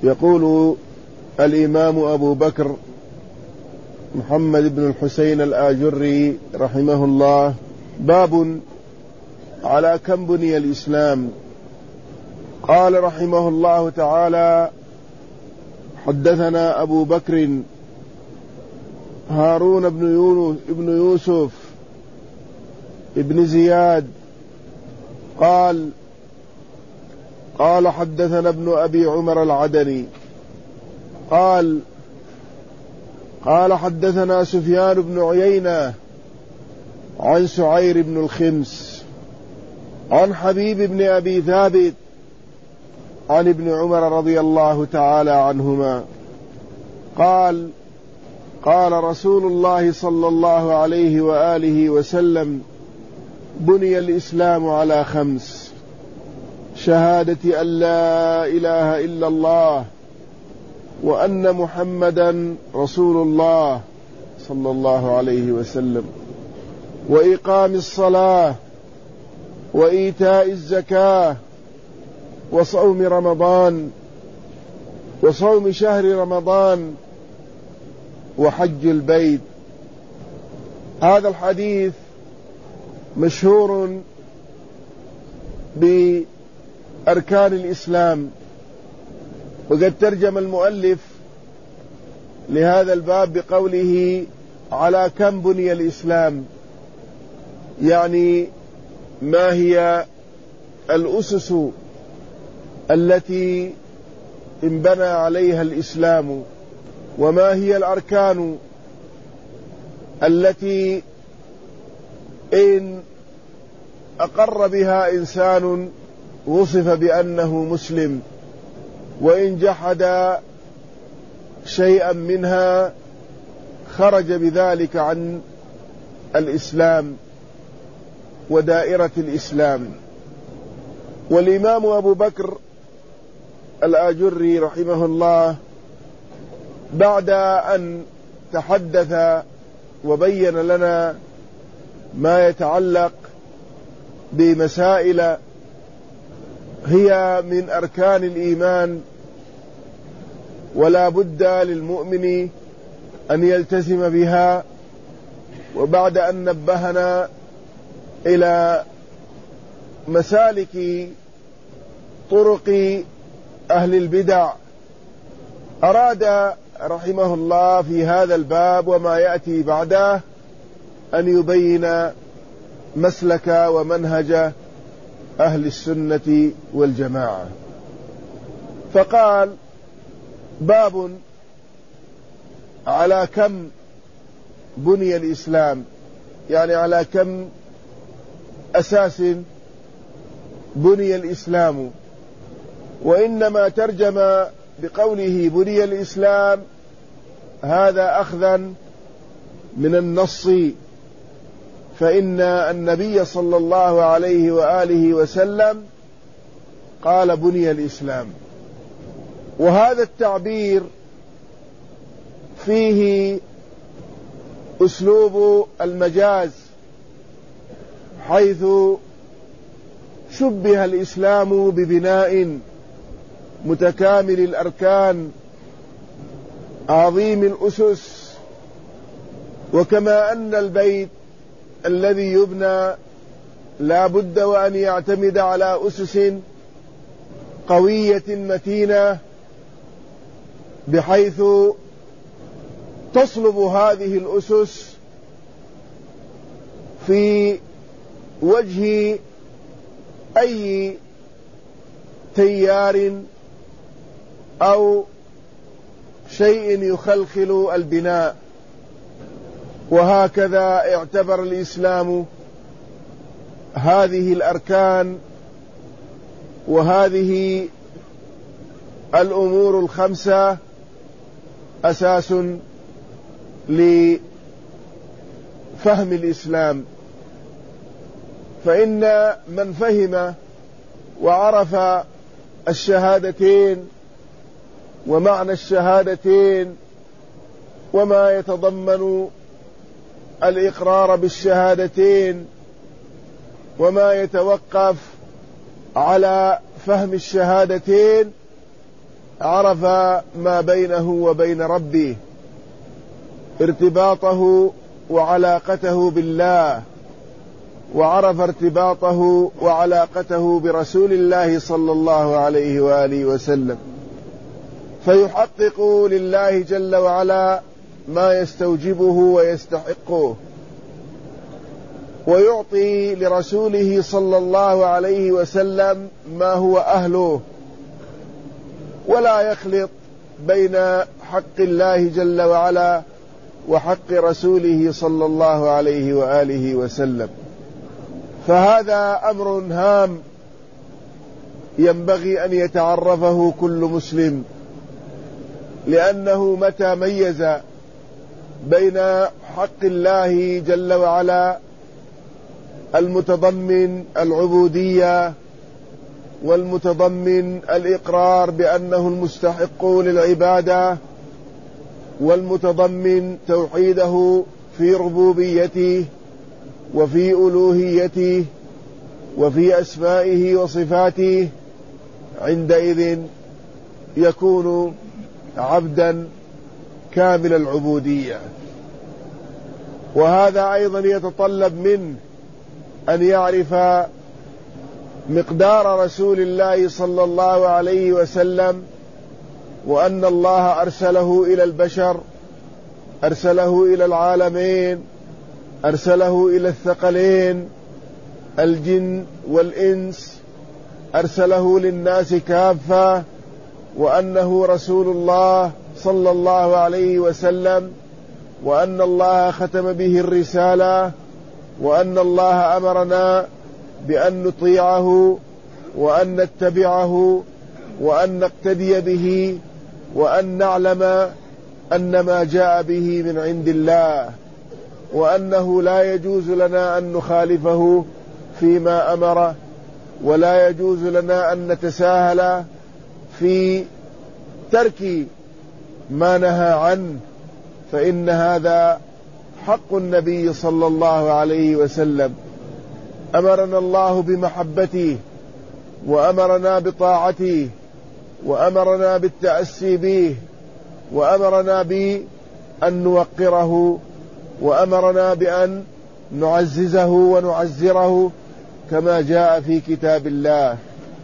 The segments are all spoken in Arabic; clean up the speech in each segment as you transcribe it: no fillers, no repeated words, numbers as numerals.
يقول الإمام أبو بكر محمد بن الحسين الآجري رحمه الله: باب على كم بني الإسلام. قال رحمه الله تعالى: حدثنا أبو بكر هارون بن يوسف ابن زياد قال حدثنا ابن أبي عمر العدني قال حدثنا سفيان بن عيينة عن سعير بن الخمس عن حبيب بن أبي ثابت عن ابن عمر رضي الله تعالى عنهما قال رسول الله صلى الله عليه وآله وسلم: بني الإسلام على 5: شهادة أن لا إله إلا الله وأن محمدا رسول الله صلى الله عليه وسلم، وإقام الصلاة، وإيتاء الزكاة، وصوم شهر رمضان، وحج البيت. هذا الحديث مشهور بأركان الإسلام، وقد ترجم المؤلف لهذا الباب بقوله: على كم بني الإسلام، يعني ما هي الأسس التي انبنى عليها الإسلام، وما هي الأركان التي إن أقر بها إنسان وصف بأنه مسلم، وإن جحد شيئا منها خرج بذلك عن الإسلام ودائرة الإسلام. والإمام أبو بكر الآجري رحمه الله بعد أن تحدث وبين لنا ما يتعلق بمسائل هي من أركان الإيمان ولا بد للمؤمن أن يلتزم بها، وبعد أن نبهنا إلى مسالك طرق أهل البدع، أراد رحمه الله في هذا الباب وما يأتي بعده أن يبين مسلك ومنهج أهل السنة والجماعة. فقال: باب على كم بني الإسلام، يعني على كم أساس بني الإسلام. وإنما ترجم بقوله بني الإسلام هذا أخذا من النص، فإن النبي صلى الله عليه وآله وسلم قال: بني الإسلام. وهذا التعبير فيه أسلوب المجاز، حيث شبه الإسلام ببناء متكامل الأركان عظيم الأسس، وكما أن البيت الذي يبنى لا بد وأن يعتمد على أسس قوية متينة، بحيث تصلب هذه الأسس في وجه أي تيار أو شيء يخلخل البناء. وهكذا اعتبر الإسلام هذه الأركان وهذه الأمور الخمسة أساس لفهم الإسلام. فإن من فهم وعرف الشهادتين ومعنى الشهادتين وما يتضمن الإقرار بالشهادتين وما يتوقف على فهم الشهادتين، عرف ما بينه وبين ربه، ارتباطه وعلاقته بالله، وعرف ارتباطه وعلاقته برسول الله صلى الله عليه وآله وسلم، فيحقق لله جل وعلا ما يستوجبه ويستحقه، ويعطي لرسوله صلى الله عليه وسلم ما هو أهله، ولا يخلط بين حق الله جل وعلا وحق رسوله صلى الله عليه وآله وسلم. فهذا أمر هام ينبغي أن يتعرفه كل مسلم، لأنه متى ميز بين حق الله جل وعلا المتضمن العبودية والمتضمن الإقرار بأنه المستحق للعبادة، والمتضمن توحيده في ربوبيته وفي ألوهيته وفي أسمائه وصفاته، عندئذ يكون عبدا كامل العبودية. وهذا أيضا يتطلب منه أن يعرف مقدار رسول الله صلى الله عليه وسلم، وأن الله أرسله إلى البشر، أرسله إلى العالمين، أرسله إلى الثقلين الجن والإنس، أرسله للناس كافة، وأنه رسول الله صلى الله عليه وسلم، وأن الله ختم به الرسالة، وأن الله أمرنا بأن نطيعه وأن نتبعه وأن نقتدي به، وأن نعلم أن ما جاء به من عند الله، وأنه لا يجوز لنا أن نخالفه فيما أمره، ولا يجوز لنا أن نتساهل في ترك ما نهى عنه، فإن هذا حق النبي صلى الله عليه وسلم. أمرنا الله بمحبته، وأمرنا بطاعته، وأمرنا بالتأسي به، وأمرنا بأن نوقره، وأمرنا بأن نعززه ونعزره كما جاء في كتاب الله،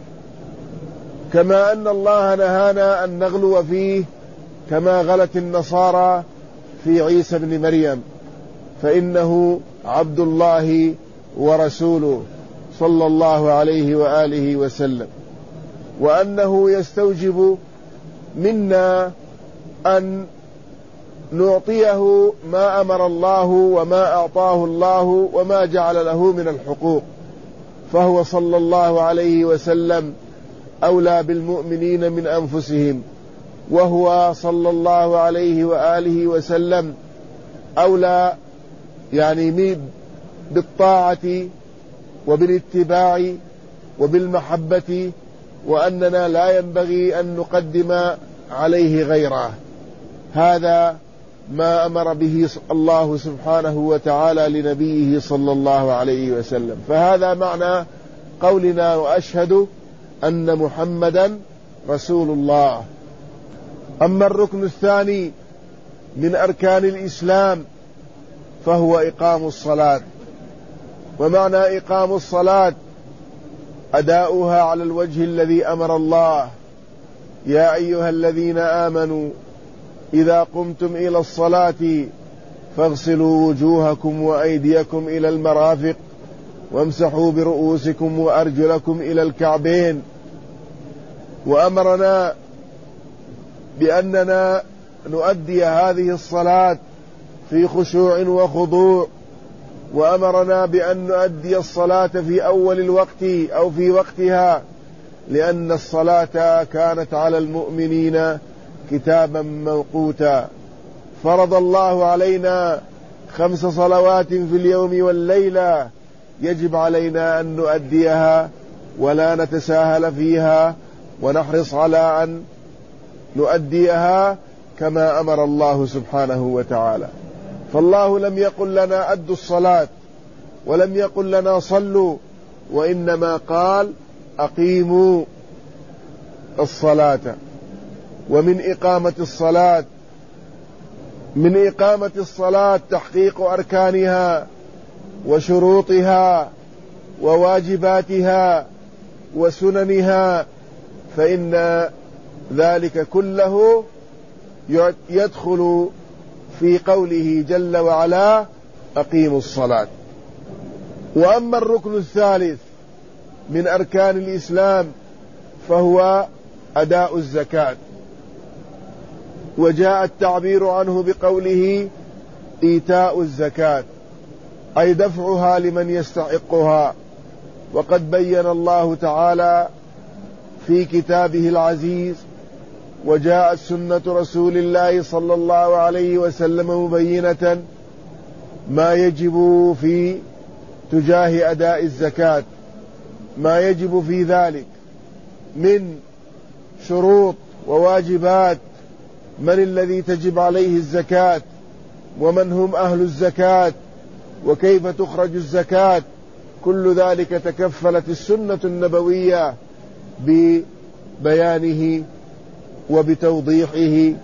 كما أن الله نهانا أن نغلو فيه كما غلت النصارى في عيسى بن مريم، فإنه عبد الله ورسوله صلى الله عليه وآله وسلم. وأنه يستوجب منا أن نعطيه ما أمر الله وما أعطاه الله وما جعل له من الحقوق، فهو صلى الله عليه وسلم أولى بالمؤمنين من أنفسهم، وهو صلى الله عليه وآله وسلم أولى يعني بالطاعة وبالاتباع وبالمحبة، وأننا لا ينبغي أن نقدم عليه غيره. هذا ما أمر به الله سبحانه وتعالى لنبيه صلى الله عليه وسلم. فهذا معنى قولنا وأشهد أن محمدا رسول الله. أما الركن الثاني من أركان الإسلام فهو إقام الصلاة. ومعنى إقام الصلاة أداؤها على الوجه الذي أمر الله: يا أيها الذين آمنوا إذا قمتم إلى الصلاة فاغسلوا وجوهكم وأيديكم إلى المرافق وامسحوا برؤوسكم وأرجلكم إلى الكعبين. وأمرنا بأننا نؤدي هذه الصلاة في خشوع وخضوع، وأمرنا بأن نؤدي الصلاة في أول الوقت أو في وقتها، لأن الصلاة كانت على المؤمنين كتابا موقوتا. فرض الله علينا 5 صلوات في اليوم والليلة، يجب علينا أن نؤديها ولا نتساهل فيها، ونحرص على أن نؤديها كما أمر الله سبحانه وتعالى. فالله لم يقل لنا أدوا الصلاة، ولم يقل لنا صلوا، وإنما قال أقيموا الصلاة. ومن إقامة الصلاة تحقيق أركانها وشروطها وواجباتها وسننها، فإن ذلك كله يدخل في قوله جل وعلا أقيموا الصلاة. وأما الركن الثالث من أركان الإسلام فهو أداء الزكاة، وجاء التعبير عنه بقوله إيتاء الزكاة، أي دفعها لمن يستحقها. وقد بين الله تعالى في كتابه العزيز وجاءت سنة رسول الله صلى الله عليه وسلم مبينة ما يجب في تجاه أداء الزكاة، ما يجب في ذلك من شروط وواجبات، من الذي تجب عليه الزكاة، ومن هم أهل الزكاة، وكيف تخرج الزكاة. كل ذلك تكفلت السنة النبوية ببيانه وبتوضيحه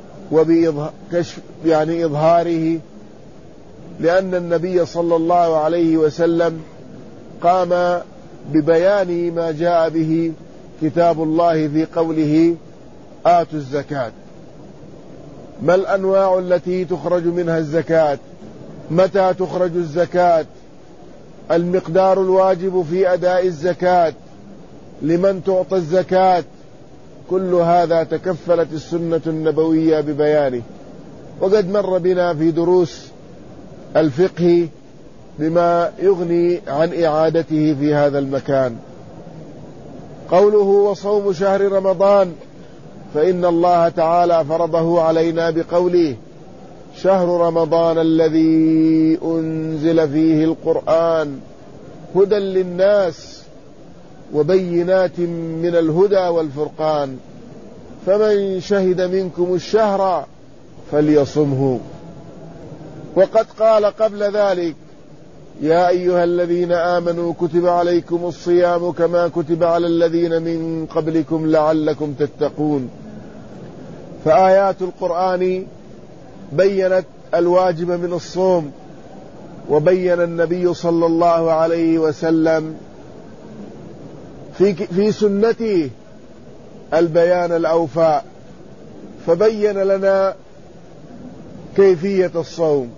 إظهاره، لأن النبي صلى الله عليه وسلم قام ببيان ما جاء به كتاب الله في قوله آتوا الزكاة. ما الأنواع التي تخرج منها الزكاة؟ متى تخرج الزكاة؟ المقدار الواجب في أداء الزكاة؟ لمن تعطى الزكاة؟ كل هذا تكفلت السنة النبوية ببيانه، وقد مر بنا في دروس الفقه بما يغني عن إعادته في هذا المكان. قوله وصوم شهر رمضان، فإن الله تعالى فرضه علينا بقوله شهر رمضان الذي أنزل فيه القرآن هدى للناس وبينات من الهدى والفرقان، فمن شهد منكم الشهر فليصمه. وقد قال قبل ذلك يا أيها الذين آمنوا كتب عليكم الصيام كما كتب على الذين من قبلكم لعلكم تتقون. فآيات القرآن بيّنت الواجب من الصوم، وبين النبي صلى الله عليه وسلم في سنته البيان الأوفى، فبين لنا كيفية الصوم،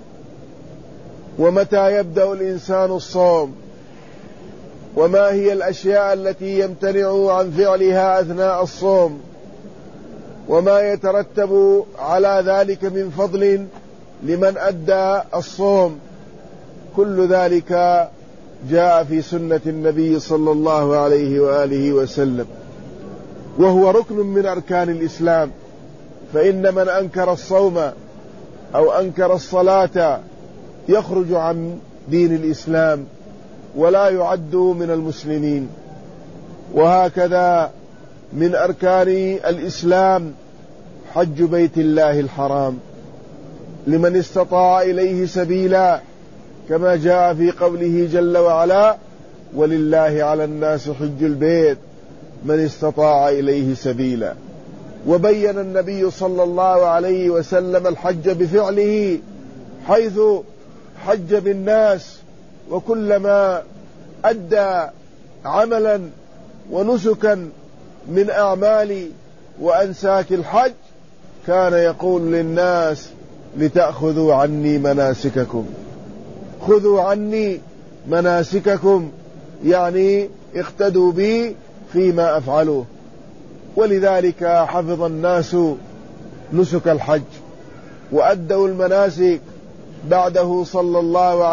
ومتى يبدأ الإنسان الصوم، وما هي الأشياء التي يمتنع عن فعلها أثناء الصوم، وما يترتب على ذلك من فضل لمن أدى الصوم. كل ذلك جاء في سنة النبي صلى الله عليه وآله وسلم، وهو ركن من أركان الإسلام. فإن من أنكر الصوم أو أنكر الصلاة يخرج عن دين الإسلام ولا يعد من المسلمين. وهكذا من أركان الإسلام حج بيت الله الحرام لمن استطاع إليه سبيلا، كما جاء في قوله جل وعلا ولله على الناس حج البيت من استطاع إليه سبيلا. وبين النبي صلى الله عليه وسلم الحج بفعله، حيث حج بالناس، وكلما أدى عملا ونسكا من أعمال وأنساك الحج كان يقول للناس لتأخذوا عني مناسككم، خذوا عني مناسككم، يعني اقتدوا بي فيما أفعله. ولذلك حفظ الناس نسك الحج وأدوا المناسك بعده صلى الله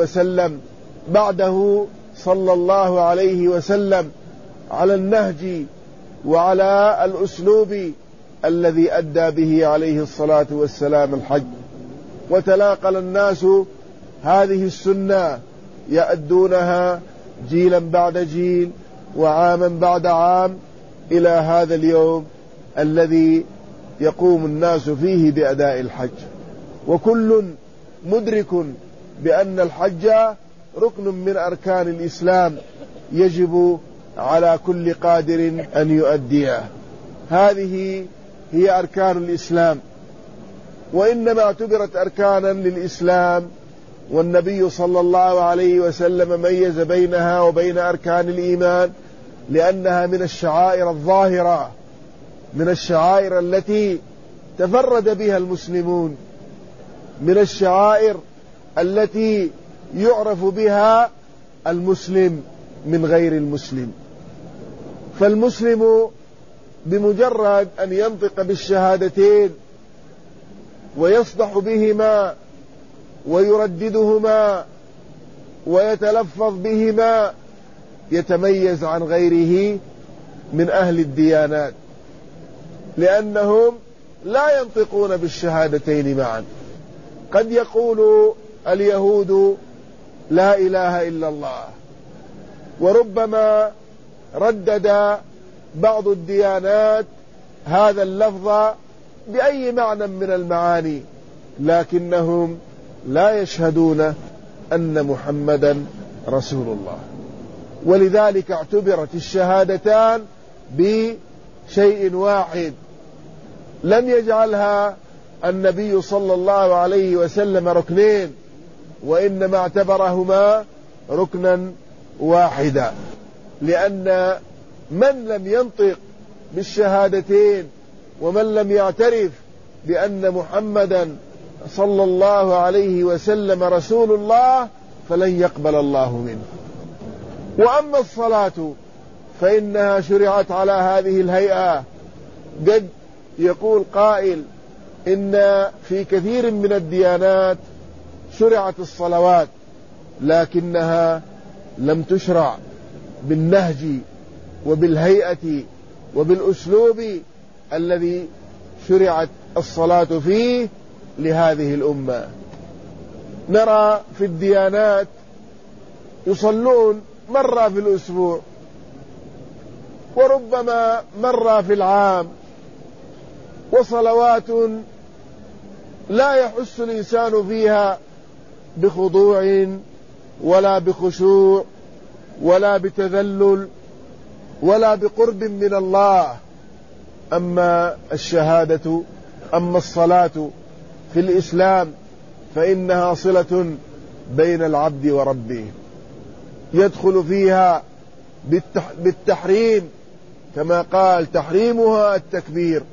عليه وسلم على النهج وعلى الأسلوب الذي أدى به عليه الصلاة والسلام الحج. وتلاقل الناس هذه السنة يأدونها جيلا بعد جيل وعاما بعد عام إلى هذا اليوم الذي يقوم الناس فيه بأداء الحج، وكل مدرك بأن الحج ركن من أركان الإسلام يجب على كل قادر أن يؤديه. هذه هي أركان الإسلام، وإنما اعتبرت أركانا للإسلام، والنبي صلى الله عليه وسلم ميز بينها وبين أركان الإيمان لأنها من الشعائر الظاهرة، من الشعائر التي تفرد بها المسلمون، من الشعائر التي يعرف بها المسلم من غير المسلم. فالمسلم بمجرد أن ينطق بالشهادتين ويصدح بهما ويرددهما ويتلفظ بهما يتميز عن غيره من أهل الديانات، لأنهم لا ينطقون بالشهادتين معا. قد يقول اليهود لا إله إلا الله، وربما ردد بعض الديانات هذا اللفظ بأي معنى من المعاني، لكنهم لا يشهدون أن محمدا رسول الله. ولذلك اعتبرت الشهادتان بشيء واحد، لم يجعلها النبي صلى الله عليه وسلم ركنين، وإنما اعتبرهما ركنا واحدا، لأن من لم ينطق بالشهادتين ومن لم يعترف بأن محمدا صلى الله عليه وسلم رسول الله فلن يقبل الله منه. وأما الصلاة فإنها شرعت على هذه الهيئة. قد يقول قائل إن في كثير من الديانات شرعت الصلوات، لكنها لم تشرع بالنهج وبالهيئة وبالأسلوب الذي شرعت الصلاة فيه لهذه الأمة. نرى في الديانات يصلون مرة في الأسبوع، وربما مرة في العام، وصلوات لا يحس الإنسان فيها بخضوع ولا بخشوع ولا بتذلل ولا بقرب من الله. أما الصلاة في الإسلام فإنها صلة بين العبد وربه، يدخل فيها بالتحريم، كما قال تحريمها التكبير،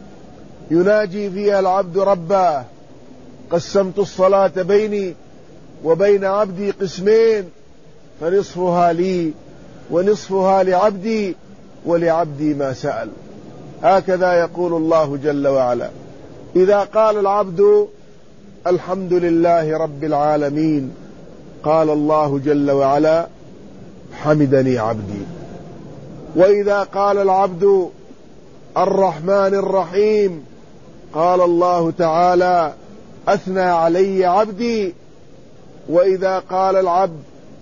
يناجي فيها العبد ربه: قسمت الصلاة بيني وبين عبدي قسمين، فنصفها لي ونصفها لعبدي ولعبدي ما سأل. هكذا يقول الله جل وعلا. إذا قال العبد الحمد لله رب العالمين قال الله جل وعلا: حمدني عبدي. وإذا قال العبد الرحمن الرحيم قال الله تعالى: أثنى علي عبدي. وإذا قال العبد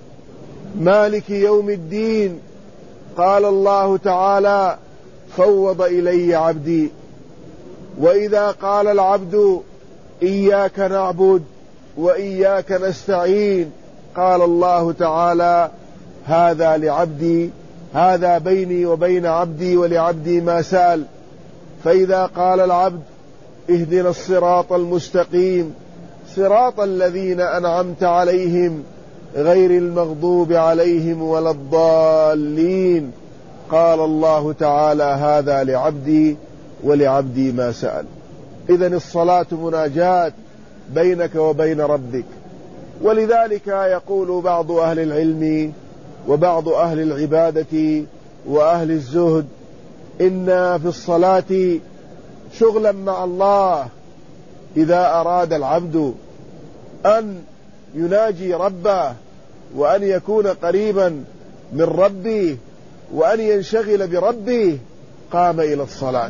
مالك يوم الدين قال الله تعالى: فوض إلي عبدي. وإذا قال العبد إياك نعبد وإياك نستعين قال الله تعالى: هذا لعبدي، هذا بيني وبين عبدي ولعبدي ما سأل. فإذا قال العبد اهدنا الصراط المستقيم صراط الذين أنعمت عليهم غير المغضوب عليهم ولا الضالين قال الله تعالى: هذا لعبدي ولعبدي ما سأل. إذن الصلاة مناجاة بينك وبين ربك. ولذلك يقول بعض أهل العلم وبعض أهل العبادة وأهل الزهد إن في الصلاة شغلا مع الله. إذا أراد العبد أن يناجي ربه وأن يكون قريبا من ربه وأن ينشغل بربه قام إلى الصلاة.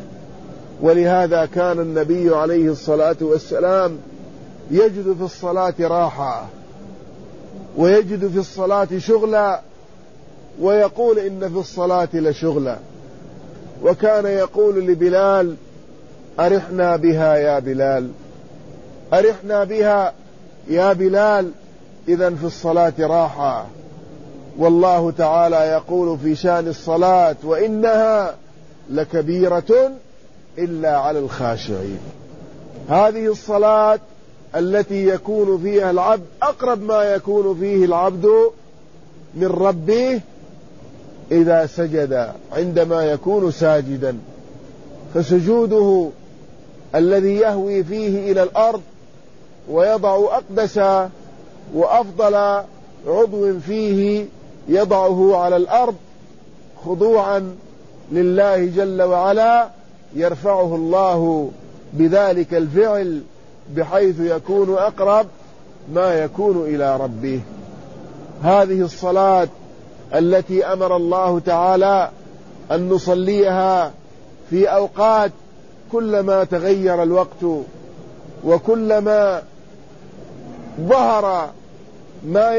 ولهذا كان النبي عليه الصلاة والسلام يجد في الصلاة راحة ويجد في الصلاة شغلا، ويقول إن في الصلاة لشغلا. وكان يقول لبلال: أرحنا بها يا بلال، أرحنا بها يا بلال. إذن في الصلاة راحة. والله تعالى يقول في شأن الصلاة: وإنها لكبيرة إلا على الخاشعين. هذه الصلاة التي يكون فيها العبد أقرب ما يكون فيه العبد من ربه إذا سجد، عندما يكون ساجدا، فسجوده الذي يهوي فيه إلى الأرض ويضع أقدس وأفضل عضو فيه يضعه على الأرض خضوعا لله جل وعلا، يرفعه الله بذلك الفعل بحيث يكون أقرب ما يكون إلى ربه. هذه الصلاة التي أمر الله تعالى أن نصليها في أوقات كلما تغير الوقت وكلما ظهر ما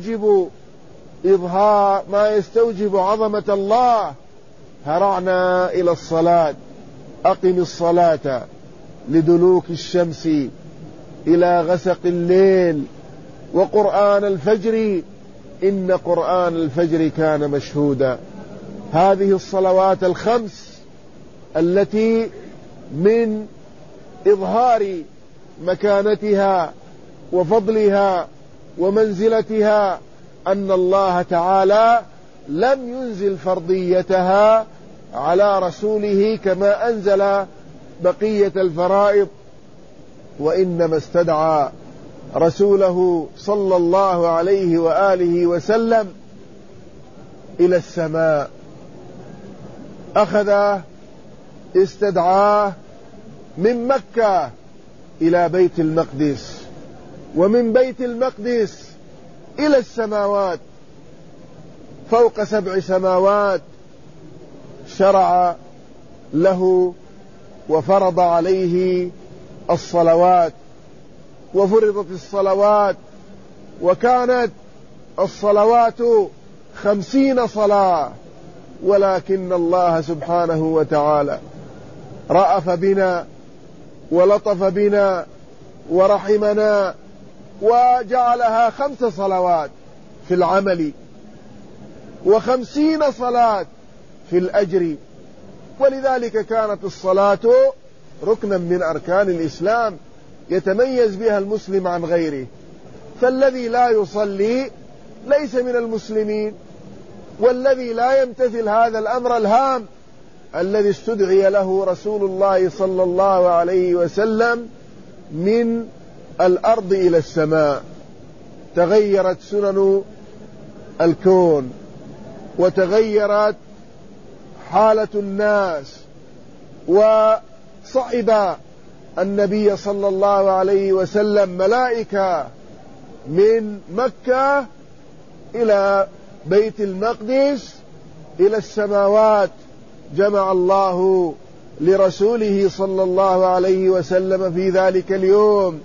يستوجب عظمة الله هرعنا إلى الصلاة. أقم الصلاة لدلوك الشمس إلى غسق الليل وقرآن الفجر إن قرآن الفجر كان مشهودا. هذه الصلوات الخمس التي من إظهار مكانتها وفضلها ومنزلتها أن الله تعالى لم ينزل فرضيتها على رسوله كما أنزل بقية الفرائض، وإنما استدعى رسوله صلى الله عليه وآله وسلم إلى السماء، أخذ استدعاه من مكة إلى بيت المقدس، ومن بيت المقدس إلى السماوات فوق 7 سماوات، شرع له وفرض عليه الصلوات، وفرضت الصلوات، وكانت الصلوات 50 صلاة، ولكن الله سبحانه وتعالى رأف بنا ولطف بنا ورحمنا وجعلها 5 صلوات في العمل و50 صلاة في الأجر. ولذلك كانت الصلاة ركنا من أركان الإسلام يتميز بها المسلم عن غيره، فالذي لا يصلي ليس من المسلمين، والذي لا يمتثل هذا الأمر الهام الذي استدعي له رسول الله صلى الله عليه وسلم من الأرض إلى السماء. تغيرت سنن الكون وتغيرت حالة الناس، وصعد النبي صلى الله عليه وسلم ملائكة من مكة إلى بيت المقدس إلى السماوات، جمع الله لرسوله صلى الله عليه وسلم في ذلك اليوم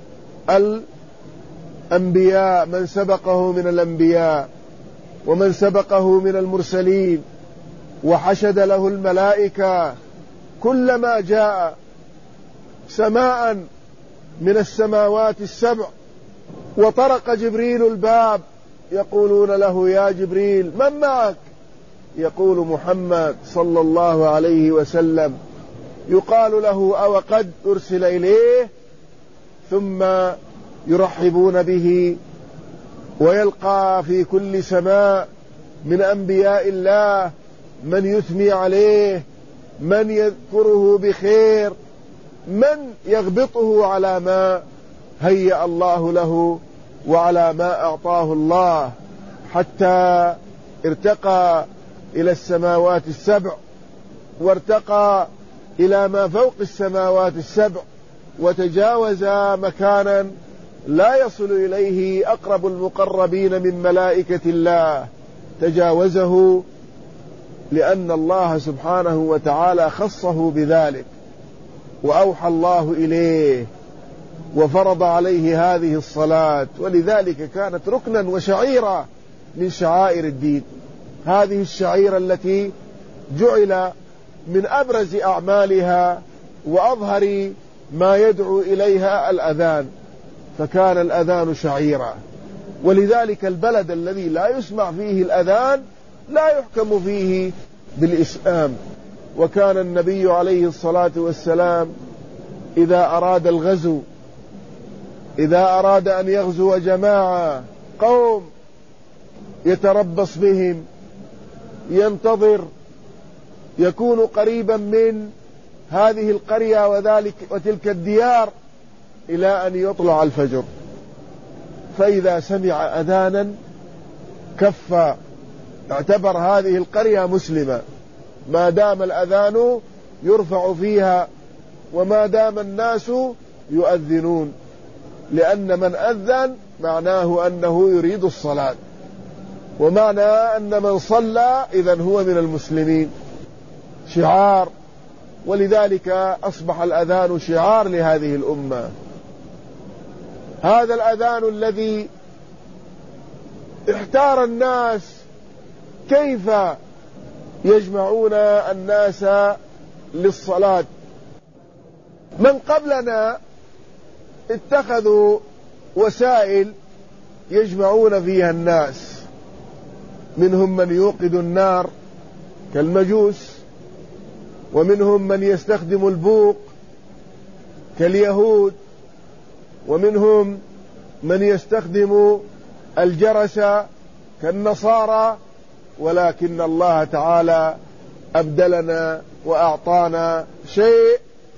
الأنبياء، من سبقه من الأنبياء ومن سبقه من المرسلين، وحشد له الملائكة كلما جاء سماء من السماوات ال7 وطرق جبريل الباب يقولون له يا جبريل من معك؟ يقول محمد صلى الله عليه وسلم، يقال له أو قد أرسل إليه، ثم يرحبون به، ويلقى في كل سماء من أنبياء الله من يثني عليه، من يذكره بخير، من يغبطه على ما هيأ الله له وعلى ما أعطاه الله، حتى ارتقى إلى السماوات ال7 وارتقى إلى ما فوق السماوات ال7 وتجاوز مكانا لا يصل إليه أقرب المقربين من ملائكة الله، تجاوزه لأن الله سبحانه وتعالى خصه بذلك، وأوحى الله إليه وفرض عليه هذه الصلاة، ولذلك كانت ركنا وشعيرة من شعائر الدين. هذه الشعيرة التي جعل من أبرز أعمالها وأظهر ما يدعو إليها الأذان، فكان الأذان شعيرة، ولذلك البلد الذي لا يسمع فيه الأذان لا يحكم فيه بالإسلام، وكان النبي عليه الصلاة والسلام إذا أراد الغزو، إذا أراد أن يغزو جماعة قوم يتربص بهم، ينتظر، يكون قريبا من هذه القرية وتلك الديار إلى أن يطلع الفجر، فإذا سمع أذانا كف، اعتبر هذه القرية مسلمة ما دام الأذان يرفع فيها وما دام الناس يؤذنون، لأن من أذن معناه أنه يريد الصلاة، ومعنى أن من صلى إذن هو من المسلمين، شعار. ولذلك أصبح الأذان شعار لهذه الأمة. هذا الأذان الذي احتار الناس كيف يجمعون الناس للصلاة. من قبلنا اتخذوا وسائل يجمعون فيها الناس، منهم من يوقد النار كالمجوس، ومنهم من يستخدم البوق كاليهود، ومنهم من يستخدم الجرس كالنصارى، ولكن الله تعالى أبدلنا وأعطانا شيء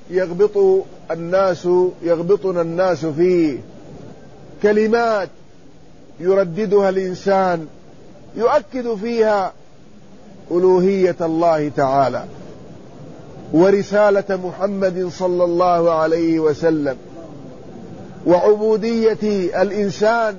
يغبطنا الناس فيه، كلمات يرددها الإنسان يؤكد فيها ألوهية الله تعالى ورسالة محمد صلى الله عليه وسلم وعبودية الإنسان.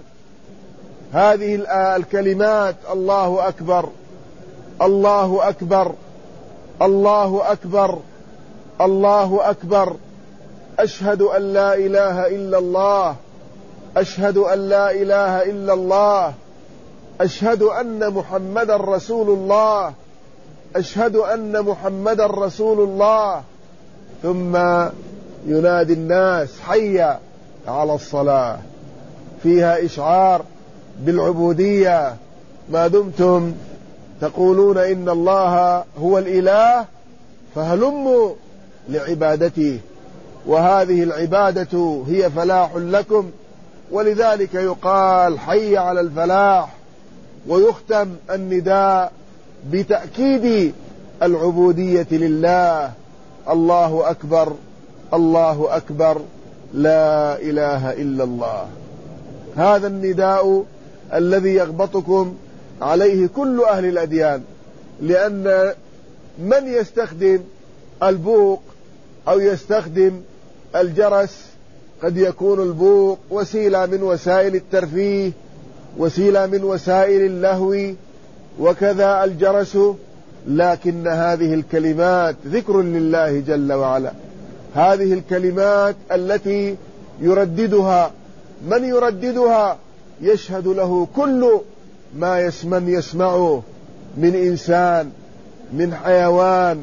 هذه الكلمات: الله أكبر، الله أكبر، الله أكبر، الله أكبر، أشهد أن لا إله إلا الله، أشهد أن لا إله إلا الله، أشهد أن محمد رسول الله، أشهد أن محمد رسول الله. ثم ينادي الناس: حي على الصلاة، فيها إشعار بالعبودية. ما دمتم تقولون إن الله هو الإله فهلموا لعبادته، وهذه العبادة هي فلاح لكم. ولذلك يقال: حي على الفلاح، ويختم النداء بتأكيد العبودية لله: الله أكبر، الله أكبر، لا إله إلا الله. هذا النداء الذي يغبطكم عليه كل أهل الأديان، لأن من يستخدم البوق أو يستخدم الجرس قد يكون البوق وسيلة من وسائل الترفيه، وسيلة من وسائل اللهو، وكذا الجرس، لكن هذه الكلمات ذكر لله جل وعلا. هذه الكلمات التي يرددها من يرددها يشهد له كل من يسمعه من إنسان، من حيوان،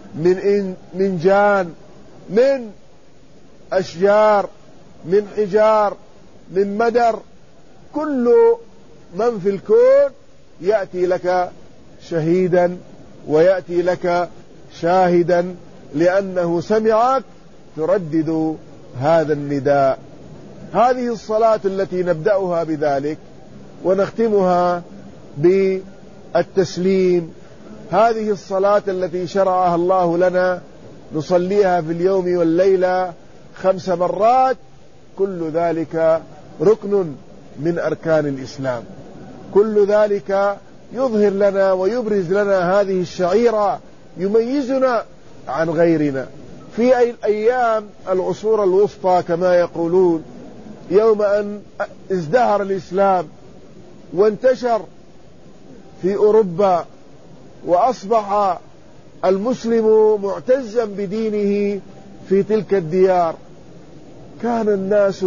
من جان، من أشجار، من حجار، من مدر، كل من في الكون يأتي لك شهيدا ويأتي لك شاهدا، لأنه سمعك تردد هذا النداء. هذه الصلاة التي نبدأها بذلك ونختمها بالتسليم، هذه الصلاة التي شرعها الله لنا نصليها في اليوم والليلة 5 مرات، كل ذلك ركن من أركان الإسلام. كل ذلك يظهر لنا ويبرز لنا هذه الشعيرة، يميزنا عن غيرنا. في أيام العصور الوسطى كما يقولون، يوم أن ازدهر الإسلام وانتشر في أوروبا وأصبح المسلم معتزا بدينه في تلك الديار، كان الناس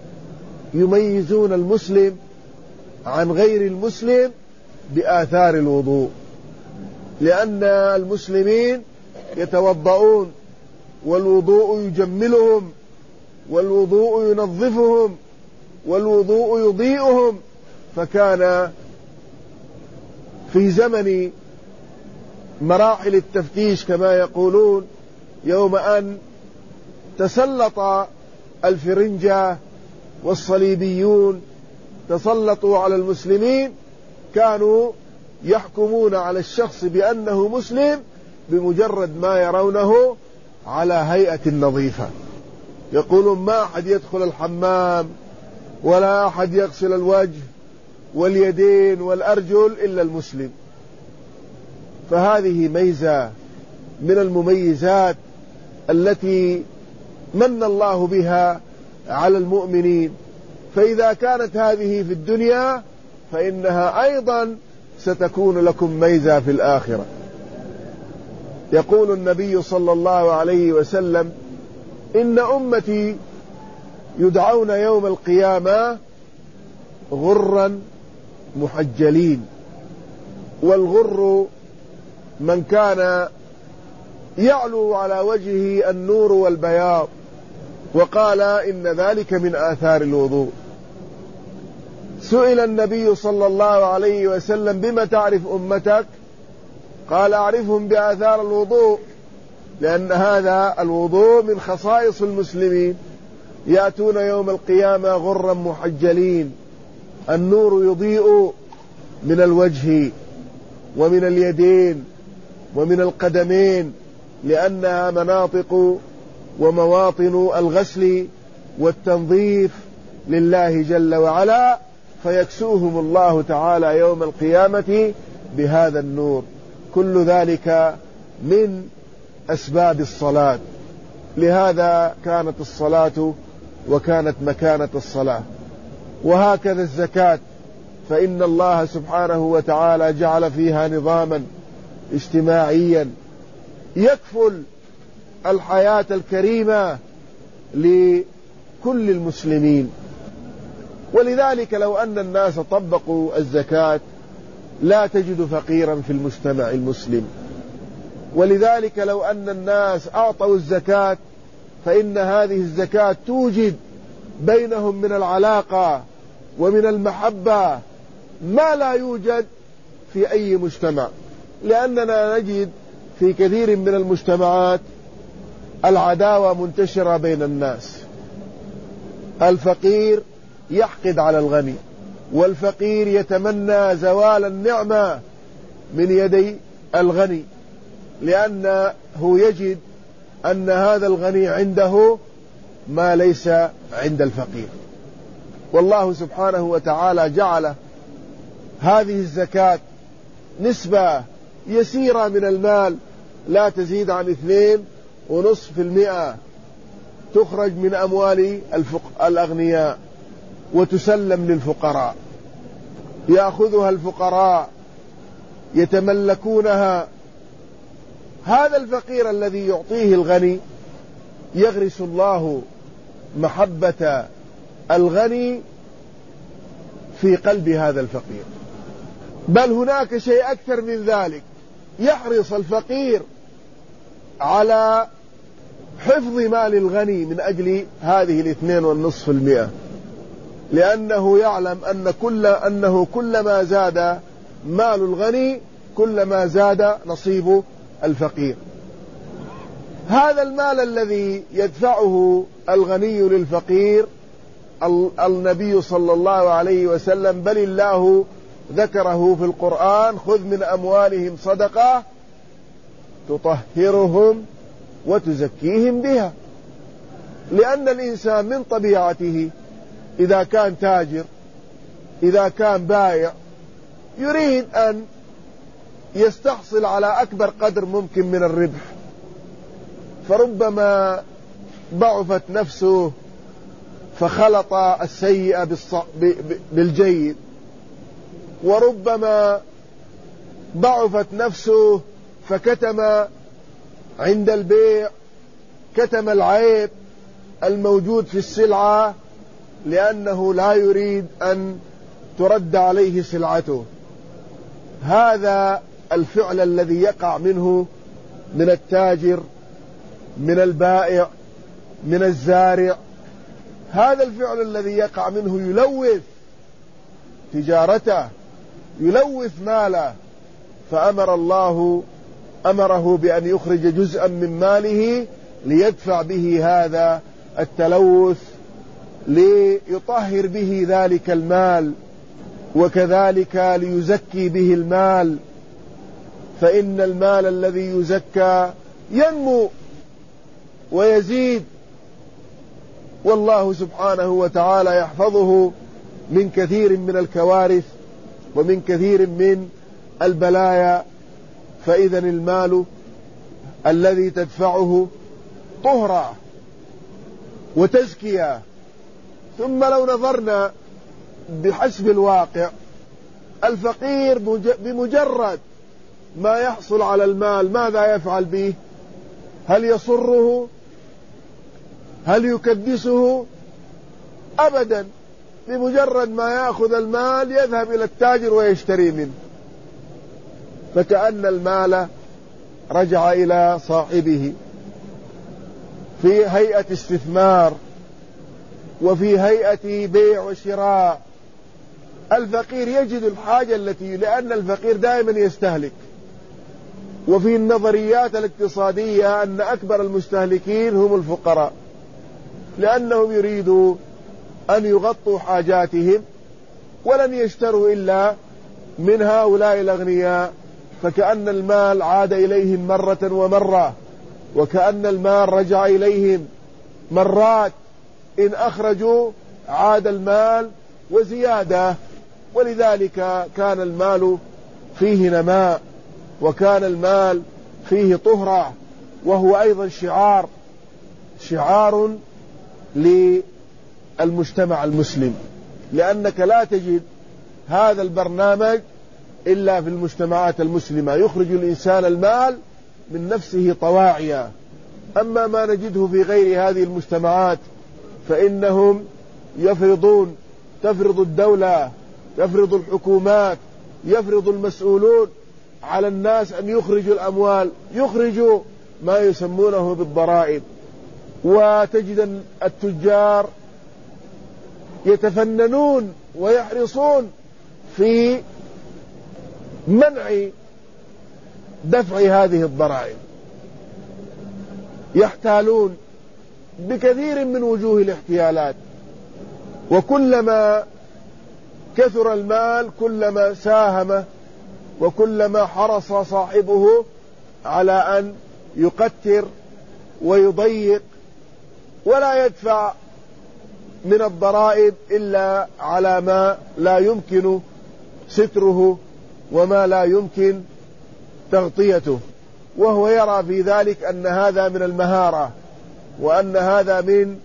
يميزون المسلم عن غير المسلم بآثار الوضوء، لأن المسلمين يتوضؤون، والوضوء يجملهم، والوضوء ينظفهم، والوضوء يضيئهم. فكان في زمن مراحل التفتيش كما يقولون، يوم أن تسلط الفرنجة والصليبيون تسلطوا على المسلمين، كانوا يحكمون على الشخص بأنه مسلم بمجرد ما يرونه على هيئة نظيفة. يقولون ما أحد يدخل الحمام ولا أحد يغسل الوجه واليدين والأرجل إلا المسلم. فهذه ميزة من المميزات التي من الله بها على المؤمنين، فإذا كانت هذه في الدنيا فإنها أيضا ستكون لكم ميزة في الآخرة. يقول النبي صلى الله عليه وسلم: إن أمتي يدعون يوم القيامة غرا محجلين. والغر من كان يعلو على وجهه النور والبياض، وقال إن ذلك من آثار الوضوء. سئل النبي صلى الله عليه وسلم: بما تعرف أمتك؟ قال: أعرفهم بآثار الوضوء، لأن هذا الوضوء من خصائص المسلمين. يأتون يوم القيامة غرا محجلين، النور يضيء من الوجه ومن اليدين ومن القدمين، لأنها مناطق ومواطن الغسل والتنظيف لله جل وعلا، فيكسوهم الله تعالى يوم القيامة بهذا النور. كل ذلك من أسباب الصلاة، لهذا كانت الصلاة وكانت مكانة الصلاة. وهكذا الزكاة، فإن الله سبحانه وتعالى جعل فيها نظاما اجتماعيا يكفل الحياة الكريمة لكل المسلمين. ولذلك لو أن الناس طبقوا الزكاة لا تجد فقيرا في المجتمع المسلم. ولذلك لو أن الناس أعطوا الزكاة فإن هذه الزكاة توجد بينهم من العلاقة ومن المحبة ما لا يوجد في أي مجتمع، لأننا نجد في كثير من المجتمعات العداوة منتشرة بين الناس. الفقير يحقد على الغني، والفقير يتمنى زوال النعمة من يدي الغني، لأنه يجد أن هذا الغني عنده ما ليس عند الفقير. والله سبحانه وتعالى جعل هذه الزكاة نسبة يسيرة من المال لا تزيد عن 2.5% تخرج من أموال الأغنياء وتسلم للفقراء، يأخذها الفقراء يتملكونها. هذا الفقير الذي يعطيه الغني يغرس الله محبة الغني في قلب هذا الفقير. بل هناك شيء أكثر من ذلك، يحرص الفقير على حفظ مال الغني من أجل هذه 2.5%، لأنه يعلم أنه كلما زاد مال الغني كلما زاد نصيب الفقير. هذا المال الذي يدفعه الغني للفقير النبي صلى الله عليه وسلم بل الله ذكره في القرآن: خذ من أموالهم صدقة تطهرهم وتزكيهم بها. لأن الإنسان من طبيعته إذا كان تاجر، إذا كان بائع، يريد أن يستحصل على أكبر قدر ممكن من الربح، فربما ضعفت نفسه فخلط السيء بالجيد، وربما ضعفت نفسه فكتم عند البيع، كتم العيب الموجود في السلعة لأنه لا يريد أن ترد عليه سلعته. هذا الفعل الذي يقع منه من التاجر، من البائع، من الزارع، هذا الفعل الذي يقع منه يلوث تجارته، يلوث ماله. فأمر الله أمره بأن يخرج جزءا من ماله ليدفع به هذا التلوث، ليطهر به ذلك المال، وكذلك ليزكي به المال، فإن المال الذي يزكى ينمو ويزيد، والله سبحانه وتعالى يحفظه من كثير من الكوارث ومن كثير من البلايا. فإذا المال الذي تدفعه طهرة وتزكية. ثم لو نظرنا بحسب الواقع، الفقير بمجرد ما يحصل على المال ماذا يفعل به؟ هل يصره؟ هل يكدسه؟ أبدا، بمجرد ما يأخذ المال يذهب إلى التاجر ويشتري منه، فكأن المال رجع إلى صاحبه في هيئة استثمار وفي هيئة بيع وشراء. الفقير يجد الحاجة لأن الفقير دائما يستهلك، وفي النظريات الاقتصادية أن أكبر المستهلكين هم الفقراء، لأنهم يريدوا أن يغطوا حاجاتهم ولن يشتروا إلا من هؤلاء الأغنياء، فكأن المال عاد إليهم مرة ومرة، وكأن المال رجع إليهم مرات، إن أخرجوا عاد المال وزيادة. ولذلك كان المال فيه نماء، وكان المال فيه طهرة، وهو أيضا شعار للمجتمع المسلم، لأنك لا تجد هذا البرنامج إلا في المجتمعات المسلمة، يخرج الإنسان المال من نفسه طواعيا. أما ما نجده في غير هذه المجتمعات فإنهم تفرض الدولة، تفرض الحكومات، يفرض المسؤولون على الناس أن يخرجوا الأموال، يخرجوا ما يسمونه بالضرائب. وتجد التجار يتفننون ويحرصون في منع دفع هذه الضرائب، يحتالون بكثير من وجوه الاحتيالات، وكلما كثر المال كلما ساهم وكلما حرص صاحبه على أن يقتر ويضيق، ولا يدفع من الضرائب إلا على ما لا يمكن ستره وما لا يمكن تغطيته، وهو يرى في ذلك أن هذا من المهارة، وأن هذا من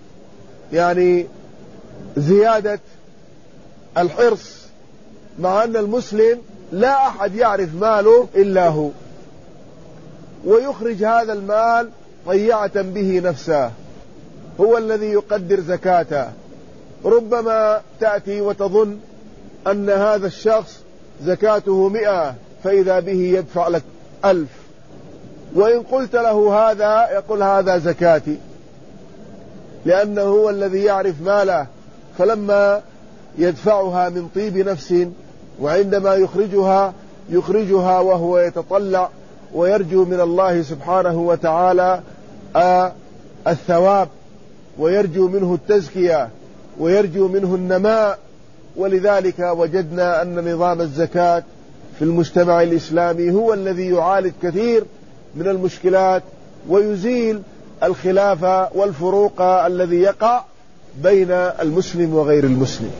زيادة الحرص، مع أن المسلم لا أحد يعرف ماله إلا هو، ويخرج هذا المال ضيعة به نفسه، هو الذي يقدر زكاته. ربما تأتي وتظن أن هذا الشخص زكاته 100، فإذا به يدفع لك 1000، وإن قلت له هذا يقول هذا زكاتي، لأنه هو الذي يعرف ماله، فلما يدفعها من طيب نفس، وعندما يخرجها وهو يتطلع ويرجو من الله سبحانه وتعالى الثواب، ويرجو منه التزكية، ويرجو منه النماء. ولذلك وجدنا أن نظام الزكاة في المجتمع الإسلامي هو الذي يعالج كثير من المشكلات ويزيل الخلاف والفروق الذي يقع بين المسلم وغير المسلم.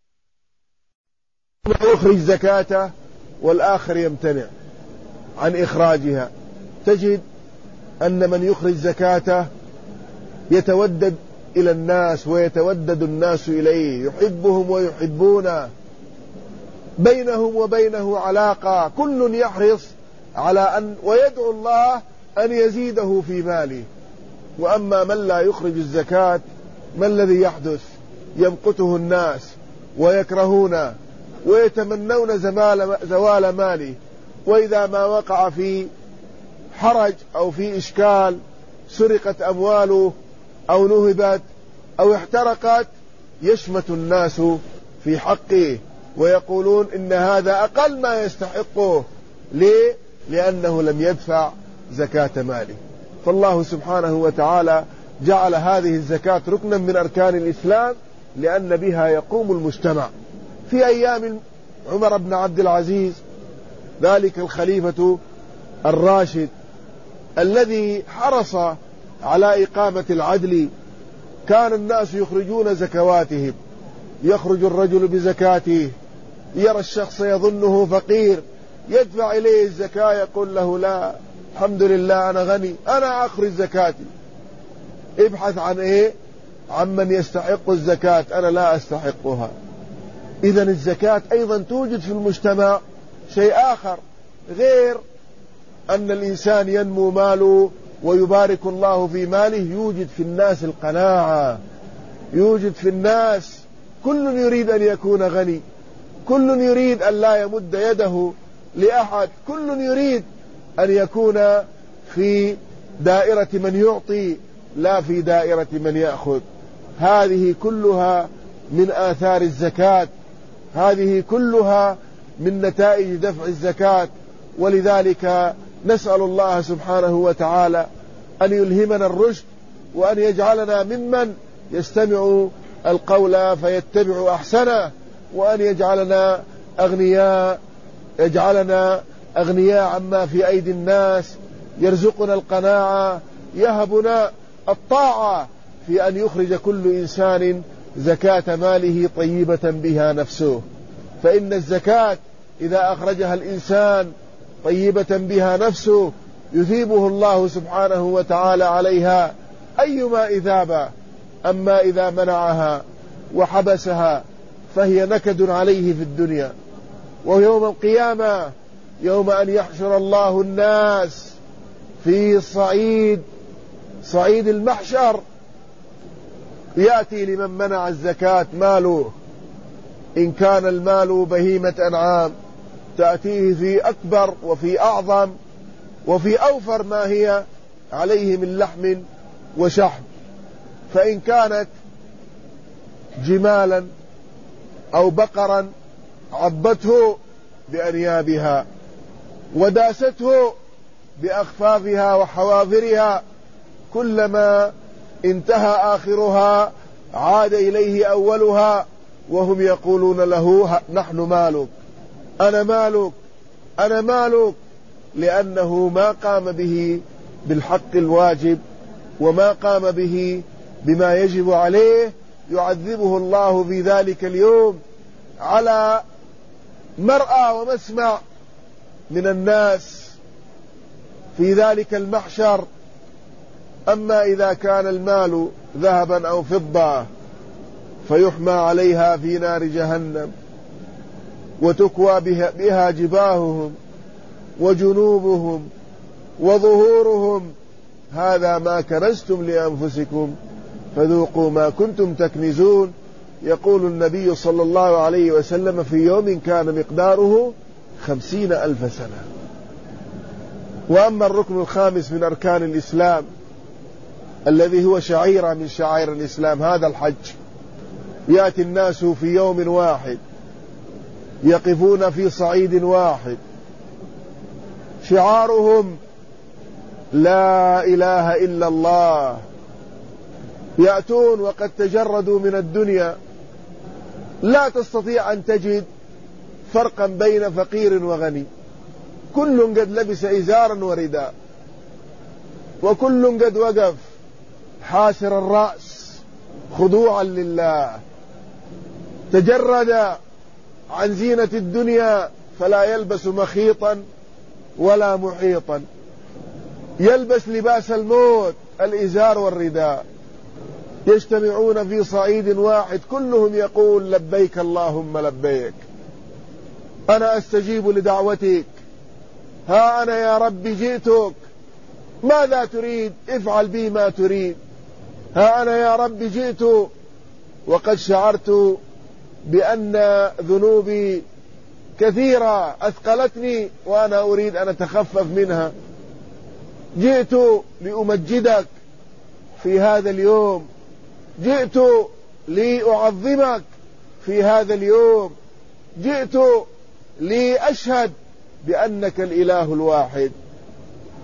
يخرج زكاته والآخر يمتنع عن إخراجها، تجد أن من يخرج زكاته يتودد إلى الناس ويتودد الناس إليه، يحبهم ويحبونه، بينهم وبينه علاقة، كل يحرص على ويدعو الله أن يزيده في ماله. وأما من لا يخرج الزكاة ما الذي يحدث؟ يمقته الناس ويكرهونه ويتمنون زوال ماله، وإذا ما وقع في حرج أو في إشكال، سرقت أمواله أو نهبت أو احترقت، يشمت الناس في حقه ويقولون إن هذا أقل ما يستحقه. ليه؟ لأنه لم يدفع زكاة ماله. فالله سبحانه وتعالى جعل هذه الزكاة ركنا من أركان الإسلام لأن بها يقوم المجتمع. في أيام عمر بن عبد العزيز ذلك الخليفة الراشد الذي حرص على إقامة العدل، كان الناس يخرجون زكواتهم، يخرج الرجل بزكاته، يرى الشخص يظنه فقير يدفع إليه الزكاة يقول له لا الحمد لله أنا غني أنا أخرج زكاتي. ابحث عن إيه؟ عن من يستحق الزكاة، أنا لا أستحقها. إذن الزكاة أيضا توجد في المجتمع شيء آخر غير أن الإنسان ينمو ماله ويبارك الله في ماله، يوجد في الناس القناعة، يوجد في الناس كل يريد أن يكون غني، كل يريد أن لا يمد يده لأحد، كل يريد أن يكون في دائرة من يعطي لا في دائرة من يأخذ. هذه كلها من آثار الزكاة، هذه كلها من نتائج دفع الزكاة. ولذلك نسأل الله سبحانه وتعالى أن يلهمنا الرشد وأن يجعلنا ممن يستمع القول فيتبع أحسنه، وأن يجعلنا أغنياء عما في أيدي الناس، يرزقنا القناعة، يهبنا الطاعة في أن يخرج كل إنسان زكاة ماله طيبة بها نفسه. فإن الزكاة إذا أخرجها الإنسان طيبة بها نفسه يثيبه الله سبحانه وتعالى عليها أيما إثابة. أما إذا منعها وحبسها فهي نكد عليه في الدنيا، ويوم القيامة يوم أن يحشر الله الناس في صعيد المحشر يأتي لمن منع الزكاة ماله، إن كان المال بهيمة أنعام تأتيه في أكبر وفي أعظم وفي أوفر ما هي عليه من لحم وشحم. فإن كانت جمالا أو بقرا عضته بأنيابها وداسته بأخفافها وحوافرها، كلما انتهى آخرها عاد إليه أولها وهم يقولون له نحن مالك، أنا مالك، أنا مالك، لأنه ما قام به بالحق الواجب وما قام به بما يجب عليه. يعذبه الله في ذلك اليوم على مرأى ومسمع من الناس في ذلك المحشر. أما إذا كان المال ذهبا أو فضة فيحمى عليها في نار جهنم وتكوى بها جباههم وجنوبهم وظهورهم، هذا ما كنزتم لأنفسكم فذوقوا ما كنتم تكنزون. يقول النبي صلى الله عليه وسلم في يوم كان مقداره 50,000 سنة. وأما الركن الخامس من أركان الإسلام الذي هو شعيرة من شعائر الإسلام هذا الحج، يأتي الناس في يوم واحد يقفون في صعيد واحد شعارهم لا إله إلا الله، يأتون وقد تجردوا من الدنيا، لا تستطيع أن تجد فرقا بين فقير وغني، كل قد لبس إزارا ورداء، وكل قد وقف حاسر الرأس خضوعا لله، تجرد عن زينة الدنيا فلا يلبس مخيطا ولا محيطا، يلبس لباس الموت الإزار والرداء، يجتمعون في صعيد واحد كلهم يقول لبيك اللهم لبيك، أنا أستجيب لدعوتك، ها أنا يا رب جئتك، ماذا تريد؟ افعل بي ما تريد، ها أنا يا رب جئت وقد شعرت بأن ذنوبي كثيرة أثقلتني وأنا أريد أن أتخفف منها، جئت لأمجدك في هذا اليوم، جئت لأعظمك في هذا اليوم، جئت لأشهد بأنك الإله الواحد.